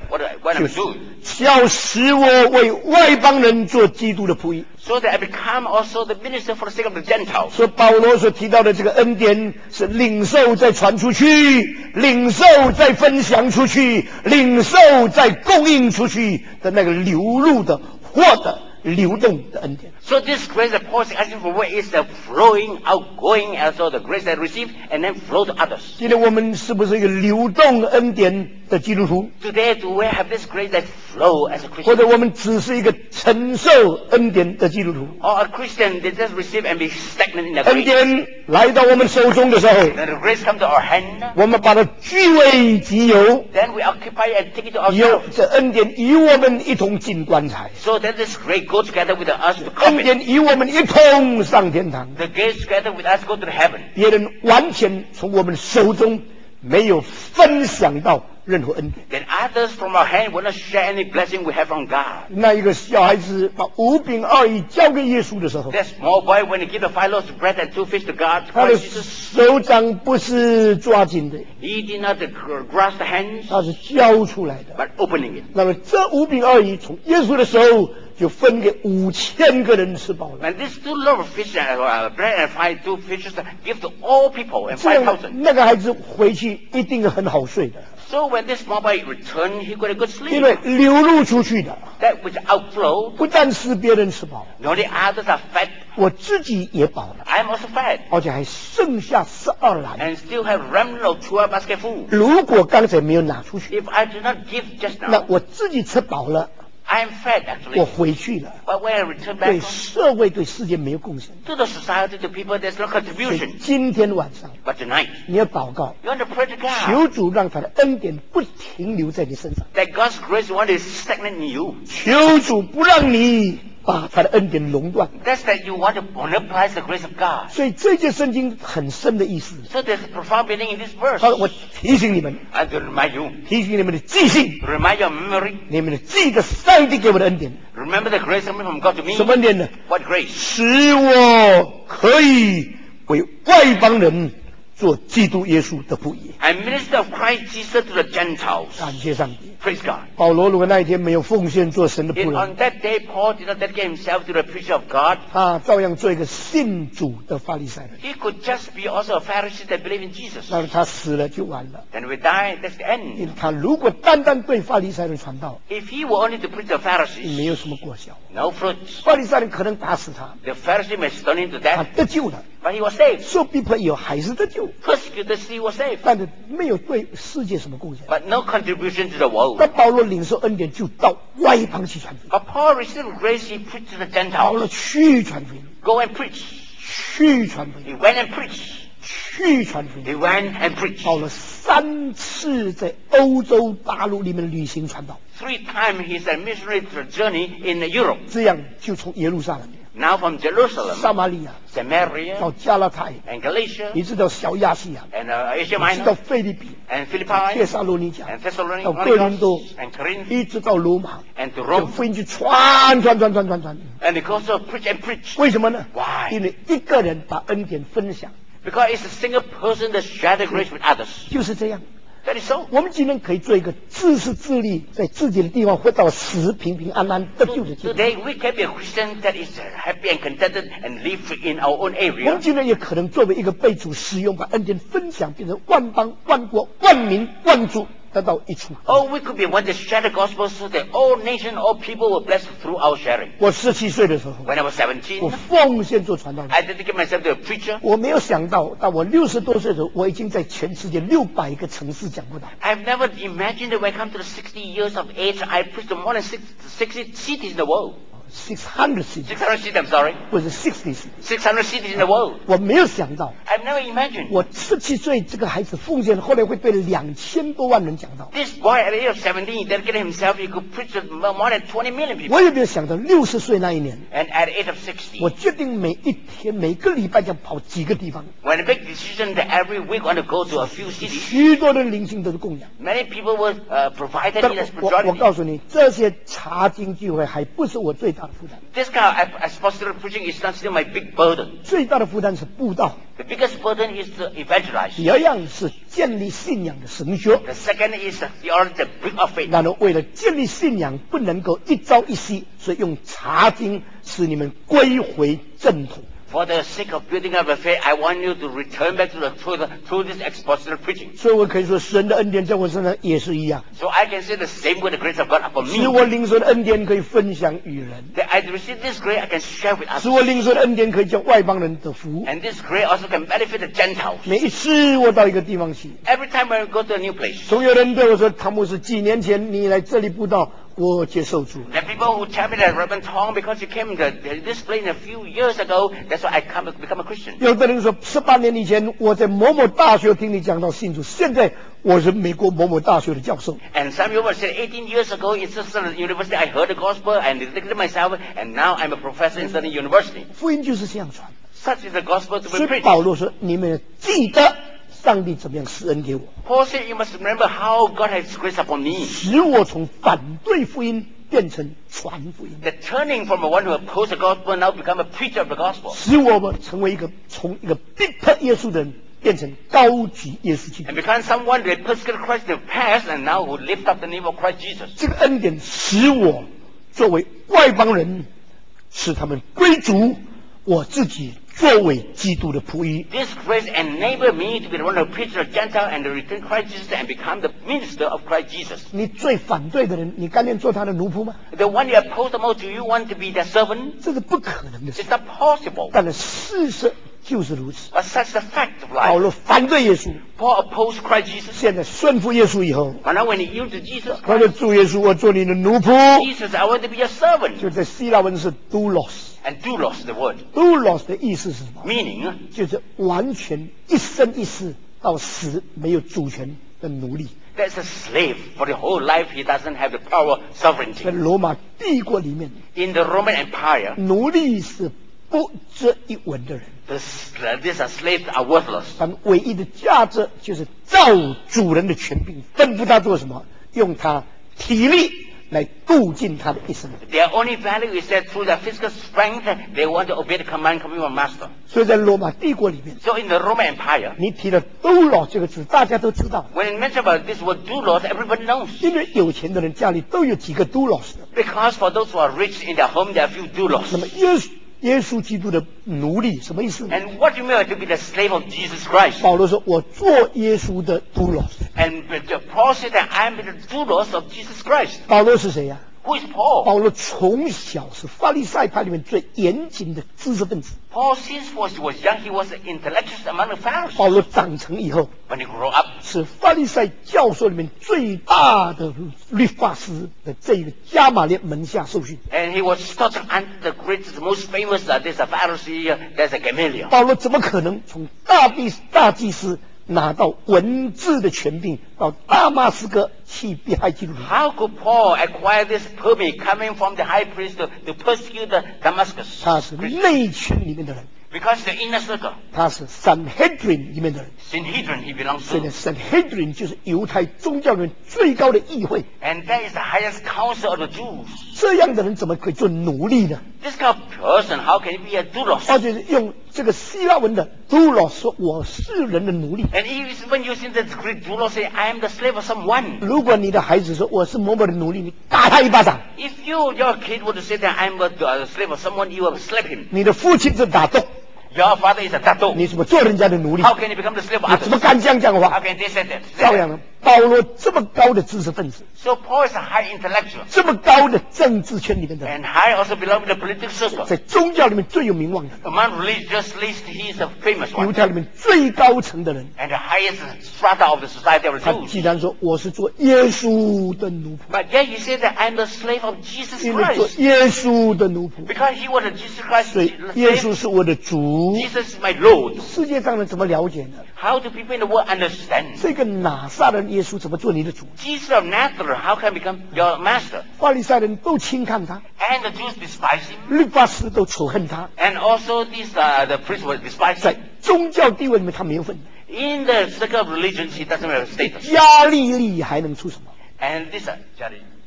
what I'm doing. 要使我为外邦人做基督的仆役。 So that I become also the minister for the sake of the Gentiles. 所以保罗所提到的这个恩典是领受再传出去，领受再分享出去，领受再供应出去的那个流入的活的流动的恩典。 So this grace that Paul is asking for is the flowing, outgoing, also the grace that I receive and then flow to others. 今天我们是不是一个流动恩典的基督徒？ Today, do we have this grace that flow as a 或 Christian? 者我们只是一个承受恩典的基督徒？ Or a Christian, they just receive and be stagnant in the 恩 grace? 典来到我们手中的时候， Then the grace come to our hand, 我们把它据为己有， then we occupy and take it to 有 ourselves. 这恩典与我们一同进棺材， So that this grace go together with us to 恩 commit. 典与我们一同上天堂。 The grace together with us go to the heaven. 别人完全从我们手中没有分享到任何恩典。 Then others from our hand will not share any blessing we have from God. 那一个小孩子把5饼2鱼交给耶稣的时候， That small boy, when he gave the 5 loaves of bread and 2 fish to God, to 他的 Christ Jesus, 手掌不是抓紧的， he did not grasp the hands, 他是交出来的。 but opening it. 那么这5饼2鱼从耶稣的手就分给5000个人吃饱了。 And these 2 loaves of fish, bread and 2 fishes, give to all people and 这样 5,000. 那个孩子回去一定很好睡的， So when this small boy returned, he got a good 因 sleep. 为流露出去的 That which outflowed, 不但是别人吃饱， not only others are fed, 我自己也饱了， I am also fed. 而且还剩下12篮。 And still have remnant of 2 basketfuls. 如果刚才没有拿出去， If I do not give just 那 now, 我自己吃饱了， I am fed 我 actually. 回去了， But when I return 对 back home, 社会对世界没有贡献。 to the society, to people, there's no 所以 contribution. 今天晚上 But tonight, 你要祷告， you want to pray to God 求主让他的恩典不停留在你身上， that God's grace want to stagnate in you. 求主不让你把他的恩典垄断。 That's that you want to monopolize the grace of God. 所以这节圣经很深的意思。 So there's a profound meaning in this verse. 好，我提醒你们， And to remind you, 提醒你们的记性， to remind your memory, 你们的记得上帝给我的恩典， remember the grace coming from God to me. 什么恩典呢？ What grace? 使我可以为外邦人做基督耶稣的仆役。 I minister of Christ Jesus to the Gentiles. 感谢上帝。 Praise God. 保罗如果那一天没有奉献做神的仆 In, 人， on that day, Paul did not dedicate himself to the preaching of God. 他照样做一个信主的法利赛人。 He could just be also a Pharisee that believed in Jesus. 那么他死了就完了。 Then we die, that's the 因为 end. 他如果单单对法利赛人传道， If he were only to preach the 没 Pharisees, 有什么果效。 no fruits. 法利赛人可能打死他， The Pharisee may stone him to 他 death, 得救了， but he was saved. 受逼迫以后还是得救， Persecuted, he was saved. 但是没有对世界什么贡献。 But no contribution to the world. 那保罗领受恩典就到外邦去传福音， But Paul received grace, he preached to the 保罗 Gentiles. 去传福音， Go and preach. 去传福音， He went and preached. 去传福音。 He went and preached. 保罗3次在欧洲大陆里面旅行传道， 3 times he's a missionary journey in Europe. 这样就从耶路撒冷、 Now from Jerusalem, 撒玛利亚 Samaria, 到加拉太， and Galatia, 一直到小亚细亚， and Asia 一直到 Minor, 腓立比、 and 帖 Philippi, 撒罗尼迦， and 到哥林多 Thessalonians, and Corinth, 一直到罗马， and to 这 Rome. 福音就传。 And he goes to preach and preach. 为什么呢？ Why? 因为一个人把恩典分享， Because it's a single person that share the grace with others. 就是这样。 That is so. 我们今天可以做一个自私自利，在自己的地方活到死，平平安安得救的基督徒。 Today we can be a Christian that is happy and contented and live in our own 我 area. 们今天也可能作为一个被主使用，把恩典分享，变成万邦、万国、万民、万族得到益处。 Or we could be one that share the gospel so that all nation, all people were blessed through our sharing. 我17岁的时候， When I was 我 17, 奉献做传道人。 I dedicate myself to a preacher. 我没有想到，到我60多岁的时候，我已经在全世界600个城市讲布道。 I've never imagined that when I come to the 60 years of age, I preach to more than 60 cities in the world. 600 cities， 600 cities, I'm sorry. 不是60 cities。 600 cities in the world. 我没有想到， I've never imagined. 我17岁这个孩子奉献，后来会对2000多万人讲道。 This boy at the age of 17, he dedicated himself, he could preach to more than 20 million people. 我也没有想到60岁那一年， And at the age of 60, 我决定每一天、每个礼拜要跑几个地方， when I make decision that every week I want to go to a few cities, 许多的灵性都是供养。 many people were provided 但 in the 我 spirituality. 告诉你，这些查经聚会还不是我最大的负担。 This kind of apostolic preaching is not still my big burden. 最大的负担是布道， The biggest burden is to evangelize. 第二样是建立信仰的神学。 The second is theology, the brick of faith. 然后为了建立信仰，不能够一朝一夕，所以用查经使你们归回正途。 For the sake of building up a faith, I want you to return back to the truth through this apostolic preaching. 所以我可以说，神的恩典在我身上也是一样， So I can say the same with the grace of God upon 使 me. 我领受的恩典可以分享与人， That I receive this grace, I can share with 使 others. 我领受的恩典可以叫外邦人得福。 And this grace also can benefit the Gentiles. 每一次我到一个地方去， Every time I go to a new place, 总有人对我说：“唐牧师，几年前你来这里布道，我接受主。 there are people who tell me that Reverend Tong, because you came to this place a few years ago, that's why I become a Christian. ” 有的人说：“18年以前我在某某大学听你讲到信主，现在我是美国某某大学的教授。” And some people said 18 years ago in certain university, I heard the gospel and declared myself, and now I'm a professor in certain university. 福音就是这样传。 Such is the gospel to 所 be 以 preached. 保罗说：“你们记得上帝怎么样施恩给我， Paul said, you must remember how God has grace upon me. 使我从反对福音变成传福音， That turning from a one who opposed the gospel now become a preacher of the gospel. 使我们成为从一个逼迫耶稣的人变成高举耶稣基督 And。become someone who had persecuted Christ in the past and now who lift up the name of Christ Jesus. 这个恩典使我作为外邦人，使他们归主，我自己作为基督的仆役。 This grace enabled me to be the one who preach to the Gentile and to return Christ Jesus and become the minister of Christ Jesus. 你最反对的人，你甘愿做他的奴仆吗？ The one you oppose the most, do you want to be their servant? 这是不可能的事。 It's not possible. 但是事实就是如此。 But such the fact of 保 life. 罗反对耶稣， Paul opposed Christ Jesus. 现在顺服耶稣以后， But now when he yielded to Jesus 他说：“主耶稣，我做你的奴仆。” Jesus, I want to be your servant. 就在希腊文是 doulos。 And doulos, the word. doulos 的意思是什么？ Meaning, 就是完全一生一世到死没有主权的奴隶。 that's a slave. For the whole life, he doesn't have the power, 在 sovereignty. 罗马帝国里面， In the Roman Empire, 奴隶是不值一文的人， these are slaves are worthless. 他们唯一的价值就是照主人的权柄吩咐他做什么，用他体力来度尽他的一生。 Their only value is that through their physical strength, they want to obey the command coming from master. 所以在罗马帝国里面， So in the Roman Empire, 你提了 doulos 这个字，大家都知道， when it mentioned about this word doulos, everybody knows. 因为有钱的人家里都有几个 doulos 的。 Because for those who are rich in their home, there are few 那 doulos. 么耶稣基督的奴隶什么意思呢？ And what do you mean to be the slave of Jesus Christ? 保罗说：“我做耶稣的 doulos。 And Paul said that I am the doulos of Jesus Christ. ” 保罗是谁呀、 Who is Paul? 保罗从小是法利赛派里面最严谨的知识分子。 Paul, since he was young, he was an intellectual among the Pharisees. 保罗长成以后， When he grew up, 是法利赛教授里面最大的律法师的这个加马列门下受训。 and he was taught under the greatest, most famous, there's a Pharisee, there's a Gamaliel. 保罗怎么可能从大祭司拿到文字的权柄，到大马士革去迫害基督徒？ How could Paul acquire this permit coming from the high priest to persecute Damascus? 他是内群里面的人， Because the inner circle, 他是 Sanhedrin 里面的人。 Sanhedrin, he belongs 所以呢 to. ，Sanhedrin 就是犹太宗教里面最高的议会。 And that is the highest council of the Jews. 这样的人怎么可以做奴隶呢？ This kind of person, how can he be a doulos? 而且用这个希腊文的 doulos 说我是人的奴隶。 And even using the Greek doulos, say, I am the slave of someone. 如果你的孩子说我是某某的奴隶，你打他一巴掌； If your kid were to say that I'm a slave of someone, you will slap him. 你的父亲是打斗， Your father is a dato. 你怎么做人家的奴隶？ How can you become the slave of 你怎么 others? 敢这样讲 How 话？ can they say that? 照样的，保罗这么高的知识分子， So Paul is a high intellectual. 这么高的政治圈里面的人， And high also belong to the political circle. 在宗教里面最有名望的人， Among religious least, he is a famous 犹 one. 太里面最高层的人， And the highest strata of the society of the 他 Jews. 既然说我是做耶稣的奴仆， But yet he said that I'm the slave of Jesus 因为做 Christ. 耶稣的奴仆， Because he was a Jesus Christ 所以耶 slave. 稣是我的主。 Jesus is my Lord. 世界上人怎么了解呢？ How do people in the world understand? 这个拿撒勒耶稣怎么做你的主？ Jesus of Nazareth, how can become your master? 法利赛人都轻看他， And the Jews despise him. 律法师都仇恨他， And also these, the priests were despised 在 him. 宗教地位里面他没有份。 In the circle of religions, he doesn't have a status. 加利利还能出什么？ And this,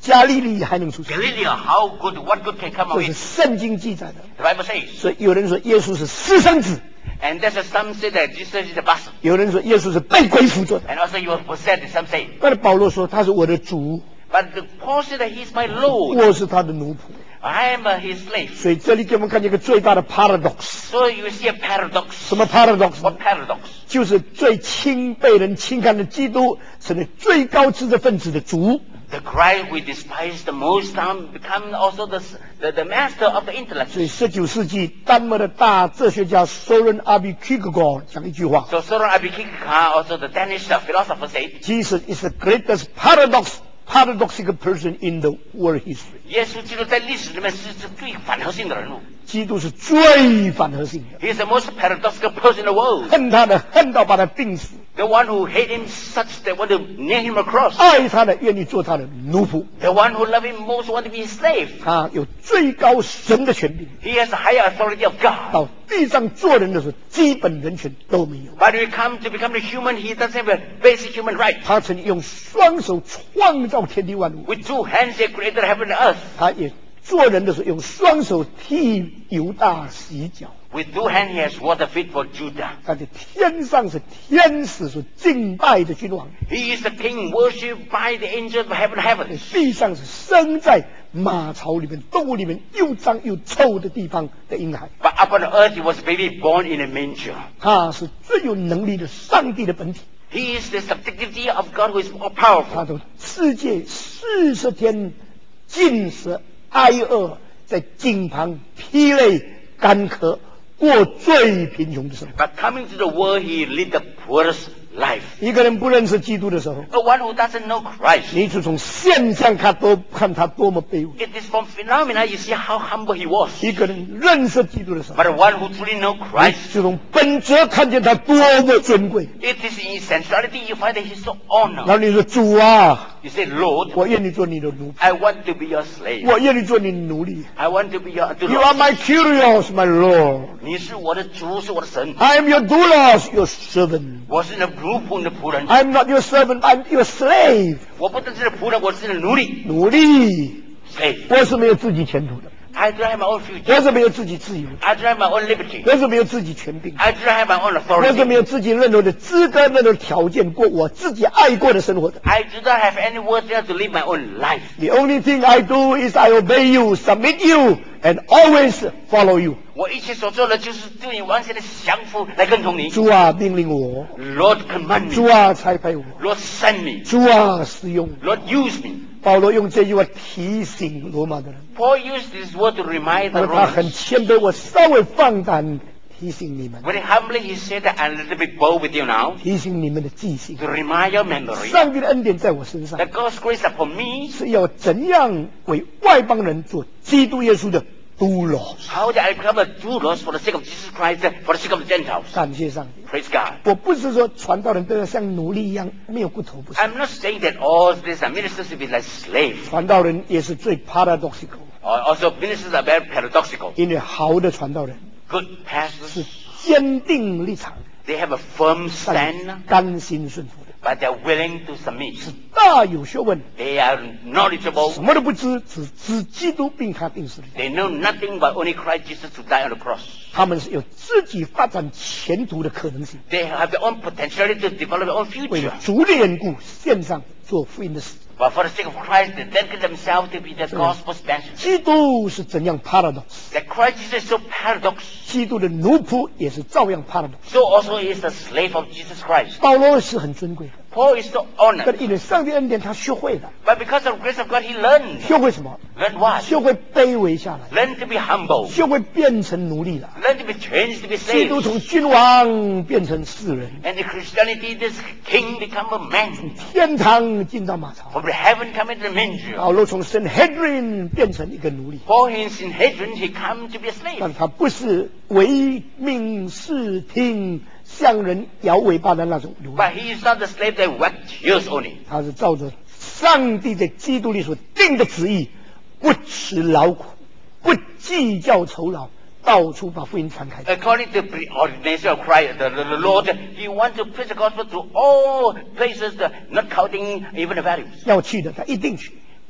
加利利还能出生， Galilee, how good, what good can come 这 of 是 it? 圣经记载的。 The Bible says. 所以有人说耶稣是私生子， And there's some say that Jesus is a bastard. 有人说耶稣是被鬼附着的。 And also he was possessed, some say. 但是保罗说他是我的主， But Paul said that he's my Lord. 我是他的奴仆。 I am his slave. 所以这里给我们看见一个最大的 paradox。 So you see a paradox. 什么 paradox？ What paradox? 就是最轻被人轻看的基督，成为最高知识分子的主。 The Christ we despise the most become also the master of the intellect. 所以19世纪丹麦的大哲学家 Søren Abbe Kierkegaard 讲一句话 So Søren Abbe Kierkegaard, also the Danish philosopher, said, Jesus is the greatest paradoxical person in the world history. 耶稣基督在历史里面是最反核性的人物。 基督是最反核性的， He is the most paradoxical person in the world. 恨他的恨到把他钉死， The one who hate him such that want to nail him a cross. 爱他的愿意做他的奴仆。 The one who love him most want to be his slave. 他有最高神的权柄， He has the higher authority of God. 到地上做人的时候，基本人权都没有。 But when he come to become a human, he doesn't have a basic human right. 他曾经用双手创造天地万物， With two hands he created heaven and earth. 他也做人的时候用双手替犹大洗脚。 With two hands he has water fit for Judah. 他在天上是天使所敬拜的君王， He is the king worshipped by the angels of heaven and 在 heaven. 地上是生在马槽里面、动物里面又脏又臭的地方的婴孩。 But up on earth he was a baby born in a manger. 他是最有能力的上帝的本体。 He is the subjectivity of God who is all powerful. 他的世界40天禁食挨饿，在井旁疲累干渴，过最贫穷的生活。 But coming to the world, he lived the poorest life. 一个人不认识基督的时候， The one who doesn't know Christ. 你就从现象看他多么卑微。 It is from phenomena you see how humble he was. 一个人认识基督的时候， But the one who truly know Christ, 就从本质看见他多么尊贵。 it is in essentiality you find that he's so 然 honored. 后你说主啊， You say, Lord, 我愿意做你的奴仆， I want to be your slave. 我愿意做你的奴隶。 I want to be your You are doulos. my curious, my Lord. 你是我的主，是我的神。 I am your doulos, your servant. 我是你的奴仆，你的仆人。 I am not your servant, I am your slave. 我不只是仆人，我是你的奴隶。 奴隶， Slave. 我是没有自己前途的， I do not have my own future. 我是没有自己自由的， I do not have my own liberty. 我是没有自己权柄的， I do not have my own 我是没 authority. 有自己任何的资格、任何的条件过我自己爱过的生活的。 I do not have any worthiness to live my own life. The only thing I do is I obey you, submit you, and always follow you. 我一切所做的就是对你完全的降服，来跟从你。 主啊，命令我； Lord command 主 me. 啊，差派我； Lord send me. 主啊，使用我。 Lord use me. 保罗用这句话提醒罗马的人， Paul used this word to remind 那 the 么他很 Romans. 谦卑，我稍微放胆提醒你们， Very humbly he said that I'm a little bit bold with you now 提醒你们的记性。 to remind your memory 上帝的恩典在我身上， that God's grace upon me. 是要怎样为外邦人做基督耶稣的doulos。 How did I become a doulos for the sake of Jesus Christ, for the sake of the Gentiles? 感谢上帝。 Praise God. 我不是说传道人都要像奴隶一样没有骨头，不是。 I'm not saying that all these ministers should be like slaves. 传道人也是最 paradoxical， Also, ministers are very paradoxical. 因为好的传道人 Good 是 pastors, 坚定立场， they have a firm 但 stand, 甘心顺服的， but they're willing to submit. 大有学问， They are knowledgeable. 什么都不知，只知基督并他定死的人。 They know nothing but only Christ Jesus to die on the cross. 他们是有自己发展前途的可能性， They have their own potentiality to develop their own 为 future. 了主的缘故，献上做福音的死。 But for the sake of Christ, they dedicate themselves to be the gospel sponsors. 基督是怎样 paradox， That Christ Jesus is so paradox, 基督的奴仆也是照样 paradox。 so also is the slave of Jesus Christ. 保罗是很尊贵的， Paul is so honored. 但因为上帝恩典，他学会了， But because of the grace of God, he learned. 学会什么？ Learned what? 学会卑微下来， Learn to be humble. 学会变成奴隶了。 Learn to be changed to be 基督 slaves. 从君王变成世人， And in Christianity, this king become a man. 天堂进到马槽。 From the heaven come into the manger. 保罗从圣 Hedrin 变成一个奴隶， For in Sanhedrin, he come to be a slave. 但他不是唯命是听、向人摇尾巴的那种奴隶， But he is not the slave that wept tears only. 他是照着上帝在基督里所定的旨意，不辞劳苦，不计较酬劳，到处把福音传开。 According to the preordination of Christ, the Lord, he wants to preach the gospel to all places, not counting even the values. 要去的他一定去，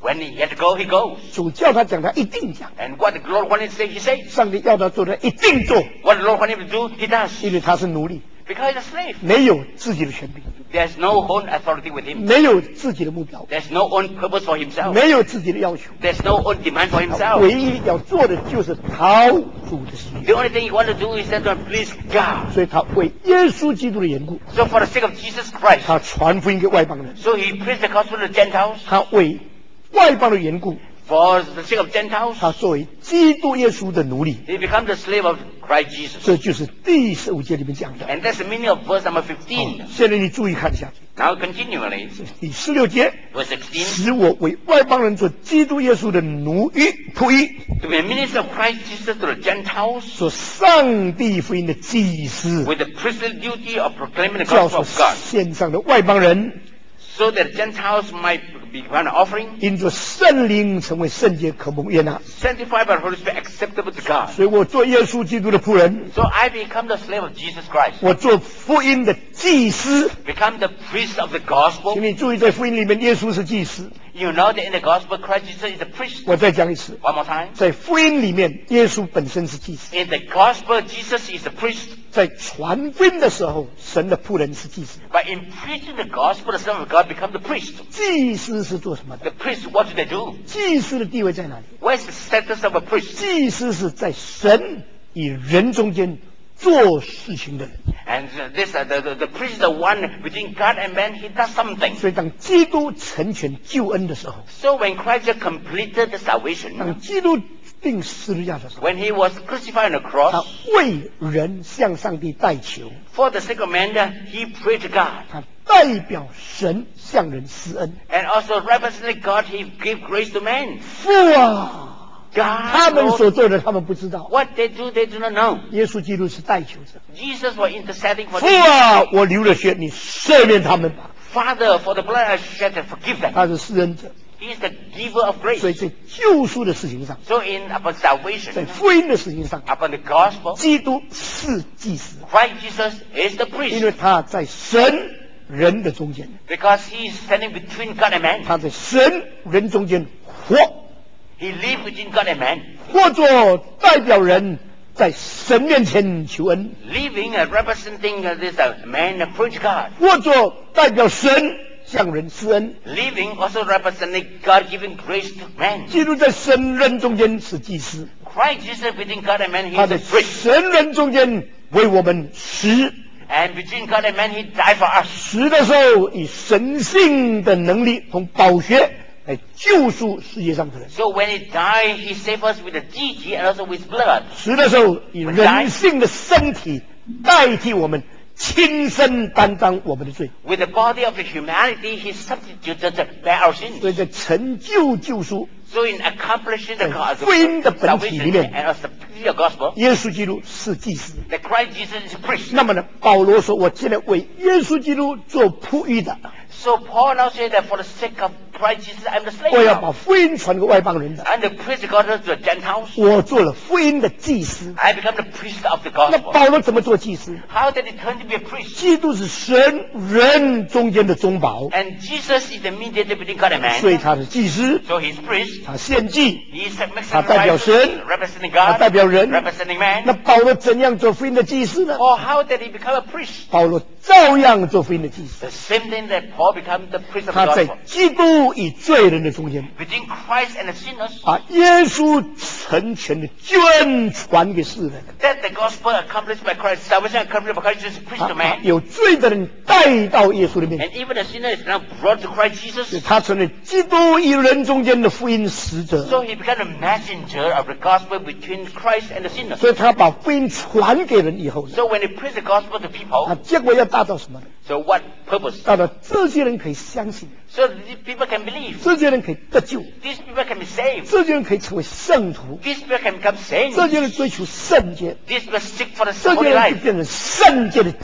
When he had to go, he goes. 主叫他讲，他一定讲； And what the Lord wanted to say, he says. 上帝要他做的，一定做， What the Lord wanted him to do, he does. 因为他是奴隶， Because he's a slave. 没有自己的权柄， There's no own authority with him. 没有自己的目标， There's no own purpose for himself. 没有自己的要求， There's no own demand for 他 himself. 唯一要做的就是讨主的喜悦。 The only thing he wanted to do is that to please God. 所以他为耶稣基督的缘故， So for the sake of Jesus Christ, 他传福音给外邦人； so he preached the gospel to the Gentiles. 他为外邦的缘故， For the sake of Gentiles, 他作为基督耶稣的奴隶。 he became the slave of Christ Jesus. 这就是第15节里面讲的。 And that's the meaning of verse number 15. 现在你注意看下去， Now continually, 第16节， verse 16, 使我为外邦人做基督耶稣的奴役仆役， to be a minister of Christ Jesus to the Gentiles 做上帝福音的祭司， with the priestly duty of proclaiming the 教 gospel 所 of God, 献上的外邦人， so that Gentiles might become an offering, 因着圣灵成为圣洁，可蒙悦纳。 sanctified by the Holy Spirit, acceptable to God. 所以我做耶稣基督的仆人， So I become the slave of Jesus Christ, 我做福音的祭司。 become the priest of the 请 gospel. 你注意，在福音里面，耶稣是祭司。 You know that in the gospel, Christ Jesus is a priest. 我再讲一次， One more time. 在福音里面，耶稣本身是祭司。 In the gospel, Jesus is a priest. 在传福音的时候，神的仆人是祭司。 But in preaching the gospel, the Son of God becomes the priest. 祭司是做什么的？ The priest, what do they do? 祭司的地位在哪里？ Where's the status of a priest? 祭司是在神与人中间做事情的人。 And the priest is the one between God and man. He does something. 所以，当基督成全救恩的时候， So when Christ completed the salvation, 当基督钉十字架的时候， when he was crucified on the 他 cross, 为人向上帝代求， for the sake of man, he prayed to God. 他代表神向人施恩。 And also representing God, he gave grace to man. 父啊，他 God 们 knows 所做的，他们不知道。 what they do not know. 耶稣基督是代求者。 Jesus was interceding for 父 them. 啊，我流了血，你赦免他们吧。 Father, for the blood I shed, forgive them. 他是施恩者， He is the giver of 所以 grace. 在救赎的事情上， So upon 在 salvation, 福音的事情上， upon the gospel, 基督是祭司， Christ Jesus is the 因为 priest 他在神人的中间， because he is standing between God and man. 他在神人中间活， He lives between God and man, 或作代表人在神面前求恩， living and representing this man preach God, 或作代表神向人施恩。 living also representing God giving grace to man. 基督在神人中间是祭司， Christ Jesus between God and man, he 他 is 在 the priest. 神人中间为我们死。 And between God and man, he died for us. 死的时候以神性的能力同宝血来救赎世界上的人； So when he died, he saved us with the deity and also with blood. 死的时候以人性的身体代替我们，亲身担当我们的罪。 With the body of the humanity, he substituted to bear our sins. 所以在成就救赎， So in accomplishing the 福音的本体里 salvation 面， and also the gospel, 耶稣基督是祭司。 the Christ Jesus is a priest. 那么呢，保罗说：“我现在为耶稣基督做仆役的， So Paul now said that for the sake of Christ Jesus, I'm the slave 我要 now. 把福音传给外邦人的。 I'm the priest of God to the Gentiles. 我做了福音的祭司。 I become the priest of the 那 gospel. 保罗怎么做祭司？ How did he turn to be a priest? 基督是神人中间的中保， And Jesus is the mediator between God and 所以 man. 他是祭司， So he's priest. 他献祭， He is making 他代表 sacrifices, 神， representing 他 God, 代表人。 representing man. 那保罗怎样做福音的祭司呢？ Or how did he become a priest? 保罗照样做福音的祭司， The same thing that Paul became the priest of 他 the 在 gospel. 基督与罪人的中间， Between Christ and the sinners, 把耶稣成全的救恩传给世人。 that the gospel accomplished by Christ, salvation accomplished by Christ Jesus, preached to 把 man. 有罪的人带到耶稣的面前， And even the sinner is now brought to Christ Jesus. 他成了基督与人中间的福音使者， So he became a messenger of the gospel between Christ and the sinners. 所以他把福音传给人以后呢， So when he preached the gospel to people, 结果要达到什么呢？ so what purpose? 达到这些人可以相信， So these people can believe. 这些人可以得救， These people can be saved. 这些人可以成为圣徒， These people can become 这 saints. 些人追求圣洁， These people seek for the 这些 holy 人就 life. 变成圣洁的祭。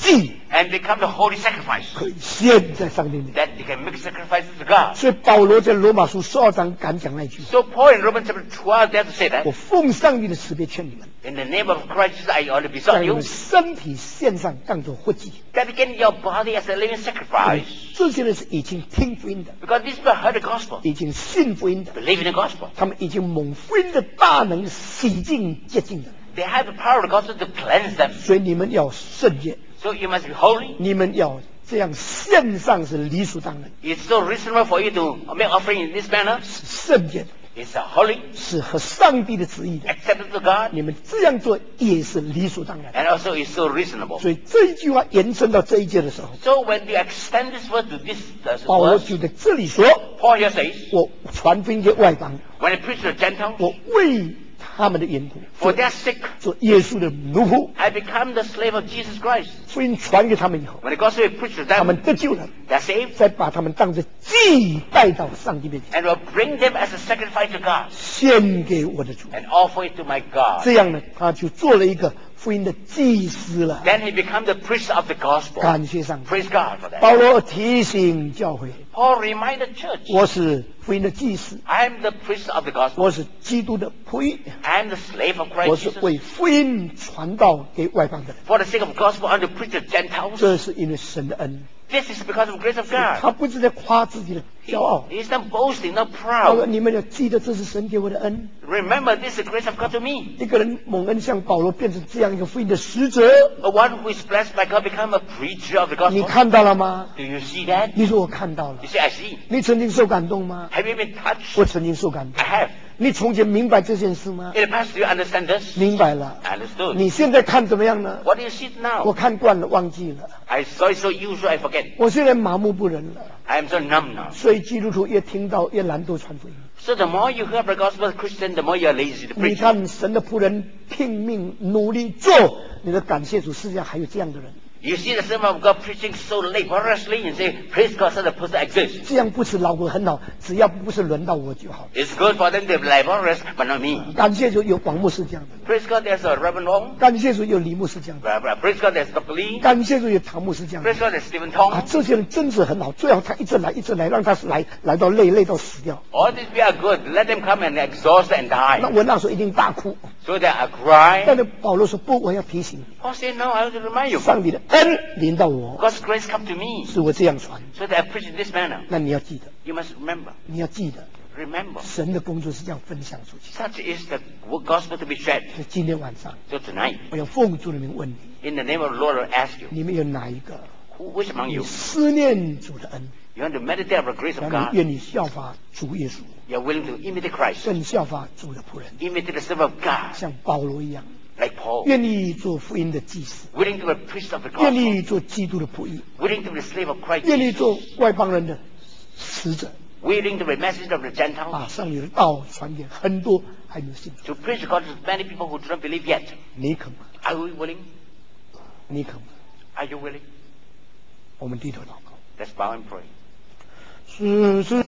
and become the holy sacrifice. 可以献在上帝面前。 That they can make sacrifices to God. 所以保罗在罗马书12章敢讲那句 So Paul in Romans chapter 12 dares to say：“ that 我奉上帝的慈悲劝你们， in the name of Christ I ought to besought 将你 you 们身体献上，当作活祭。 dedicate your body as a living sacrifice. 这些人是已经听福音的， Because these people heard the gospel, 已经信福音的， believe in the gospel. 他们已经蒙福音的大能洗净洁净的。 They have the power of the gospel to cleanse them. 所以你们要圣洁， So you must be holy. 你们要这样献上是理所当然， It's so reasonable for you to make offering in this manner. 是圣洁的， It's holy, 是合上帝的旨意的。 acceptable to God, 你们这样做也是理所当然。 and also it's so reasonable. 所以这一句话延伸到这一节的时候， So when you extend this word to this 保罗 verse, 就在这里说： Paul here says, 我传福音给外邦人， when I preach to the Gentiles, 我为他们的缘故 for their sake, 做耶稣的奴仆。 I become the slave of Jesus Christ. 福音传给他们以后， When the gospel is preached to 他 them, 们得救了， they're saved, 再把他们当作祭带到上帝面前， and will bring them as a sacrifice to God, 献给我的主。 and offer it to my God. 这样呢，他就做了一个福音的祭司了。 Then he become the priest of the gospel. 感谢上帝。 Praise God for that. 保罗提醒教会， Paul reminded church, 我是福音的祭司， I am the priest of the gospel. 我是基督的仆役， I am the slave of 我 Christ 是 Jesus. 为福音传道给外邦的人。 For the sake of gospel, I am to preach to Gentiles. 这是因为神的恩， This is because of the grace of God. 他不是在夸自己的骄傲。 He is not boasting, not 他说：“ proud. 你们要记得，这是神给我的恩。 Remember, this is the grace of God to me. 一个人蒙恩，像保罗变成这样一个福音的使者， The one who is blessed by God become a preacher of the 你 gospel. 看到了吗？ Do you see that? 你说我看到了 You。say, I see. 你曾经受感动吗？ Have you been touched? 我曾经受感动 I。have. 你从前明白这件事吗？ In the past, do you understand this? 明白了。 I understood. 你现在看怎么样呢？ What do you see 我 now? 看惯了，忘记了。 I saw it so usual, I forget. 我现在麻木不仁了。 I am so numb now. 所以基督徒越听到越懒惰传福音。 So the more you hear the gospel of Christian, the more you are lazy to 你 preach. 看神的仆人拼命努力做，你的感谢主，世界上还有这样的人。 You see the sermon of God preaching so laboriously and say, praise God, such a person exists. 这样不是老我很好，只要不是轮到我就好。 It's good for them to be laborious, but not me. 感谢主有王牧师这样的人， Praise God, there's a Reverend Wong. 感谢主有李牧师这样的人， Praise God, there's Dr. Lee. 感谢主有唐牧师这样的 Praise 人。 God, there's Stephen 啊， Tong. 这些人真是很好，最好他一直来，让他来到累到死掉。 All these people are good. Let them come and exhaust and 那 die. 我那时候一定大哭。 So that I cry. 但是保罗说不，我要提醒你， Paul said, no, I want to remind you. 上帝的恩临到我， God's grace come to me. 是我这样传。 So that I preach in this manner. 那你要记得， You must remember. 你要记得， Remember. 神的工作是这样分享出去。 Such is the gospel to be shared. 所以今天晚上， So tonight, 我要奉主的名问你， in the name of the Lord, I ask you, 你们有哪一个 which among 你 you, 思念主的恩， you want to meditate on the grace of 让 God? 你愿意效法主耶稣， You're willing to imitate Christ, 更效法主的仆人， imitate the servant of God, 像保罗一样， like Paul, 愿意做福音的祭司， willing to be a priest of the 愿 gospel, 意做基督的仆役， willing to be a slave of Christ 愿意 Jesus, 做外邦人的使者， willing to be a message of the 把 Gentiles, 上帝的道传给很多还没有信主。 to preach the gospel to many people who do not believe yet. 你肯吗？ Are we willing? 你肯吗？ Are you willing? 我们低头祷告。 Let's bow and pray. 是。